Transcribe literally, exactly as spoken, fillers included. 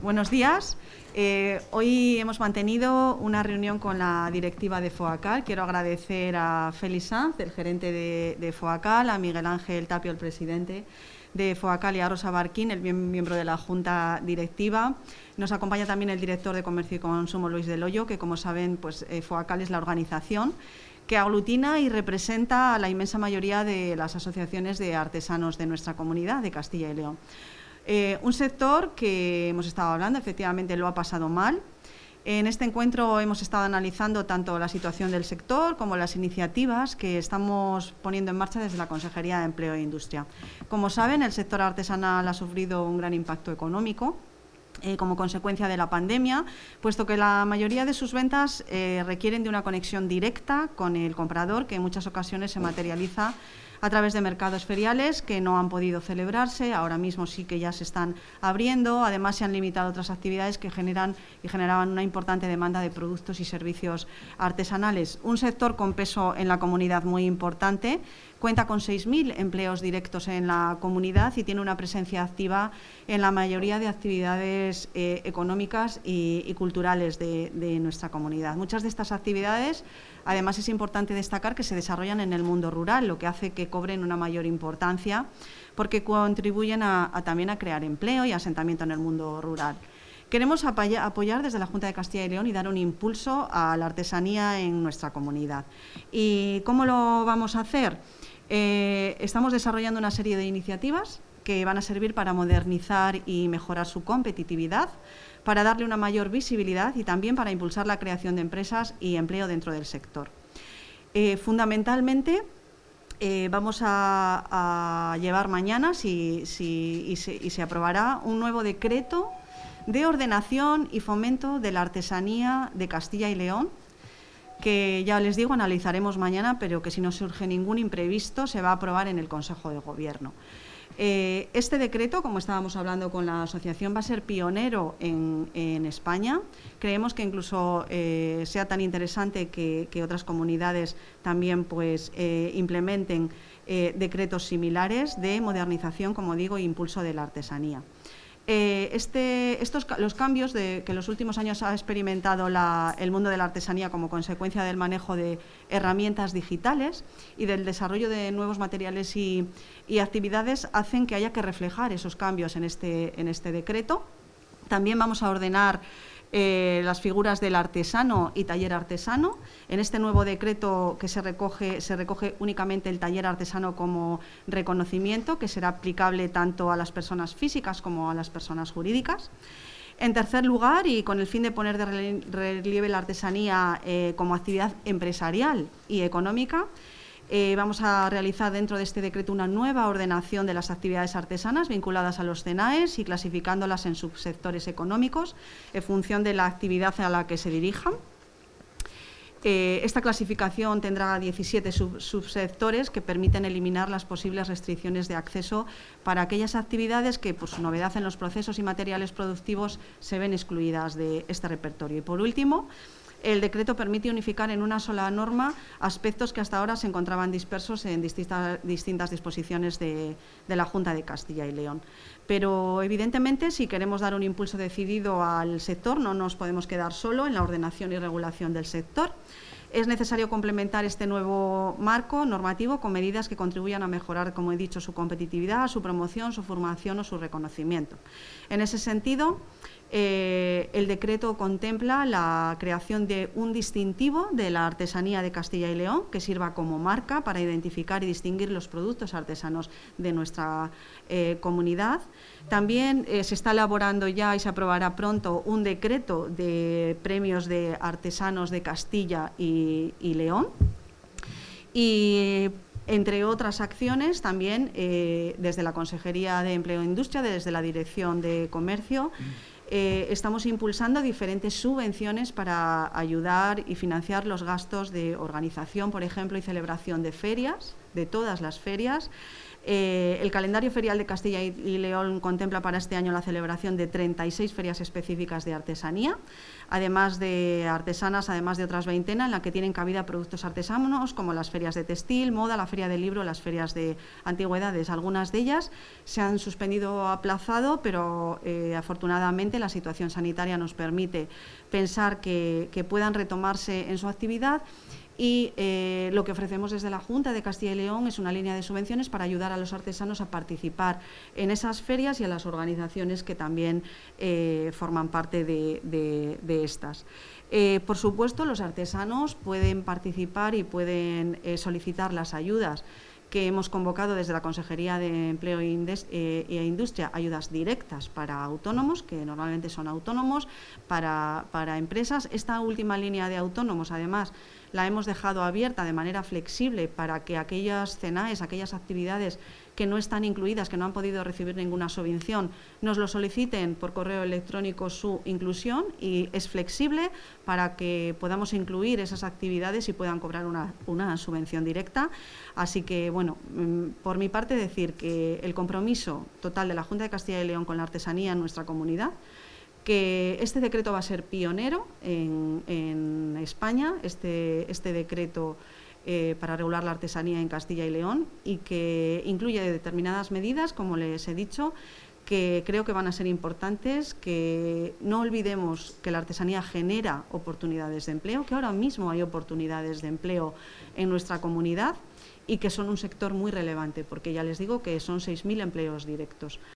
buenos días. Eh, hoy hemos mantenido una reunión con la directiva de FOACAL. Quiero agradecer a Félix Sanz, el gerente de, de FOACAL, a Miguel Ángel Tapio, el presidente de FOACAL, y a Rosa Barquín, el miembro de la Junta Directiva. Nos acompaña también el director de Comercio y Consumo, Luis Del Hoyo, que, como saben, pues, eh, FOACAL es la organización que aglutina y representa a la inmensa mayoría de las asociaciones de artesanos de nuestra comunidad, de Castilla y León. Eh, un sector que hemos estado hablando, efectivamente lo ha pasado mal. En este encuentro hemos estado analizando tanto la situación del sector como las iniciativas que estamos poniendo en marcha desde la Consejería de Empleo e Industria. Como saben, el sector artesanal ha sufrido un gran impacto económico Eh, como consecuencia de la pandemia, puesto que la mayoría de sus ventas eh, requieren de una conexión directa con el comprador, que en muchas ocasiones se materializa a través de mercados feriales que no han podido celebrarse. Ahora mismo sí que ya se están abriendo. Además, se han limitado otras actividades que generan y generaban una importante demanda de productos y servicios artesanales. Un sector con peso en la comunidad muy importante. Cuenta con seis mil empleos directos en la comunidad y tiene una presencia activa en la mayoría de actividades eh, económicas y, y culturales de, de nuestra comunidad. Muchas de estas actividades, además, es importante destacar que se desarrollan en el mundo rural, lo que hace que cobren una mayor importancia porque contribuyen a, a, también a crear empleo y asentamiento en el mundo rural. Queremos apoyar desde la Junta de Castilla y León y dar un impulso a la artesanía en nuestra comunidad. ¿Y cómo lo vamos a hacer? Eh, estamos desarrollando una serie de iniciativas que van a servir para modernizar y mejorar su competitividad, para darle una mayor visibilidad y también para impulsar la creación de empresas y empleo dentro del sector. Eh, fundamentalmente, eh, vamos a, a llevar mañana, si, si, y, se, y se aprobará, un nuevo decreto de ordenación y fomento de la artesanía de Castilla y León, que ya les digo, analizaremos mañana, pero que si no surge ningún imprevisto se va a aprobar en el Consejo de Gobierno. Eh, este decreto, como estábamos hablando con la asociación, va a ser pionero en, en España. Creemos que incluso eh, sea tan interesante que, que otras comunidades también pues, eh, implementen eh, decretos similares de modernización, como digo, e impulso de la artesanía. Eh, este, estos, los cambios de, que en los últimos años ha experimentado la, el mundo de la artesanía como consecuencia del manejo de herramientas digitales y del desarrollo de nuevos materiales y, y actividades hacen que haya que reflejar esos cambios en este, en este decreto. También vamos a ordenar Eh, las figuras del artesano y taller artesano. En este nuevo decreto que se recoge, se recoge únicamente el taller artesano como reconocimiento, que será aplicable tanto a las personas físicas como a las personas jurídicas. En tercer lugar, y con el fin de poner de relieve la artesanía eh, como actividad empresarial y económica, Eh, vamos a realizar dentro de este decreto una nueva ordenación de las actividades artesanas vinculadas a los C N A E S y clasificándolas en subsectores económicos en función de la actividad a la que se dirijan. Eh, esta clasificación tendrá diecisiete sub subsectores que permiten eliminar las posibles restricciones de acceso para aquellas actividades que, por su novedad en los procesos y materiales productivos, se ven excluidas de este repertorio. Y, por último, el decreto permite unificar en una sola norma aspectos que hasta ahora se encontraban dispersos en distintas, distintas disposiciones de, de la Junta de Castilla y León. Pero, evidentemente, si queremos dar un impulso decidido al sector, no nos podemos quedar solo en la ordenación y regulación del sector. Es necesario complementar este nuevo marco normativo con medidas que contribuyan a mejorar, como he dicho, su competitividad, su promoción, su formación o su reconocimiento. En ese sentido, Eh, el decreto contempla la creación de un distintivo de la artesanía de Castilla y León que sirva como marca para identificar y distinguir los productos artesanos de nuestra eh, comunidad. También eh, se está elaborando ya y se aprobará pronto un decreto de premios de artesanos de Castilla y, y León. Y entre otras acciones, también eh, desde la Consejería de Empleo e Industria, desde la Dirección de Comercio, Eh, estamos impulsando diferentes subvenciones para ayudar y financiar los gastos de organización, por ejemplo, y celebración de ferias, de todas las ferias, Eh, el calendario ferial de Castilla y León contempla para este año la celebración de treinta y seis ferias específicas de artesanía, además de artesanas, además de otras veintena, en la que tienen cabida productos artesanos como las ferias de textil, moda, la feria del libro, las ferias de antigüedades. Algunas de ellas se han suspendido o aplazado, pero eh, afortunadamente la situación sanitaria nos permite pensar que, que puedan retomarse en su actividad. Y eh, lo que ofrecemos desde la Junta de Castilla y León es una línea de subvenciones para ayudar a los artesanos a participar en esas ferias y a las organizaciones que también eh, forman parte de, de, de estas. Eh, por supuesto, los artesanos pueden participar y pueden eh, solicitar las ayudas que hemos convocado desde la Consejería de Empleo e Industria, ayudas directas para autónomos, que normalmente son autónomos, para, para empresas. Esta última línea de autónomos, además, la hemos dejado abierta de manera flexible para que aquellas C N A Es, aquellas actividades que no están incluidas, que no han podido recibir ninguna subvención, nos lo soliciten por correo electrónico su inclusión, y es flexible para que podamos incluir esas actividades y puedan cobrar una, una subvención directa. Así que, bueno, por mi parte decir que el compromiso total de la Junta de Castilla y León con la artesanía en nuestra comunidad, que este decreto va a ser pionero en, en España, este, este decreto eh, para regular la artesanía en Castilla y León, y que incluye determinadas medidas, como les he dicho, que creo que van a ser importantes, que no olvidemos que la artesanía genera oportunidades de empleo, que ahora mismo hay oportunidades de empleo en nuestra comunidad y que son un sector muy relevante, porque ya les digo que son seis mil empleos directos.